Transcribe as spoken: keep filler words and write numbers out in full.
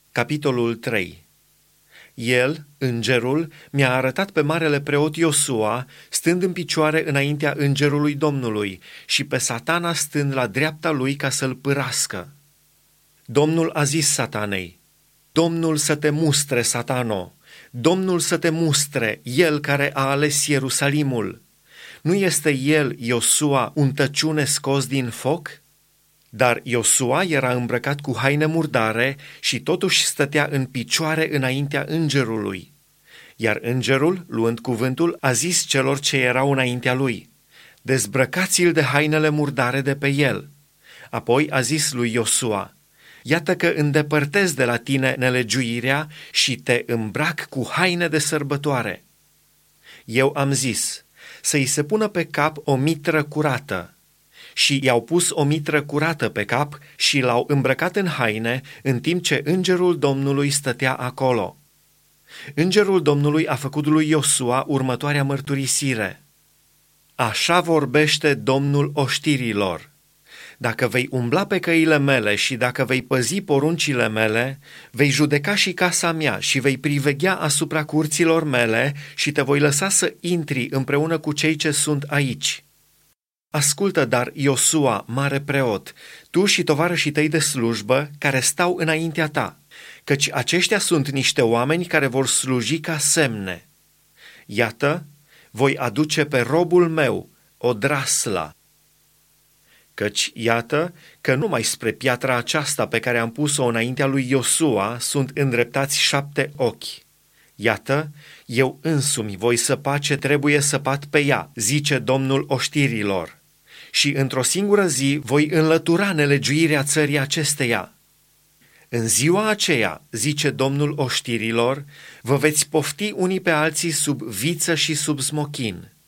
Capitolul trei. El, îngerul, mi-a arătat pe marele preot Iosua, stând în picioare înaintea îngerului Domnului și pe Satana stând la dreapta lui ca să-l pârască. Domnul a zis Satanei: Domnul să te mustre, Satano, Domnul să te mustre, El care a ales Ierusalimul. Nu este el, Iosua, un tăciune scos din foc? Dar Iosua era îmbrăcat cu haine murdare și totuși stătea în picioare înaintea îngerului. Iar îngerul, luând cuvântul, a zis celor ce erau înaintea lui: Dezbrăcați-l de hainele murdare de pe el. Apoi a zis lui Iosua: Iată că îndepărtez de la tine nelegiuirea și te îmbrac cu haine de sărbătoare. Eu am zis: să-i se pună pe cap o mitră curată. Și i-au pus o mitră curată pe cap și l-au îmbrăcat în haine, în timp ce îngerul Domnului stătea acolo. Îngerul Domnului a făcut lui Iosua următoarea mărturisire: Așa vorbește Domnul oștirilor: Dacă vei umbla pe căile mele și dacă vei păzi poruncile mele, vei judeca și casa mea și vei priveghea asupra curților mele și te voi lăsa să intri împreună cu cei ce sunt aici. Ascultă dar, Iosua, mare preot, tu și tovarășii tăi de slujbă care stau înaintea ta, căci aceștia sunt niște oameni care vor sluji ca semne. Iată, voi aduce pe robul meu Odrasla. Căci iată că numai spre piatra aceasta pe care am pus-o înaintea lui Iosua sunt îndreptați șapte ochi. Iată, eu însumi voi săpa ce trebuie săpat pe ea, zice Domnul oștirilor, și într-o singură zi voi înlătura nelegiuirea țării acesteia. În ziua aceea, zice Domnul oștirilor, vă veți pofti unii pe alții sub viță și sub smochin.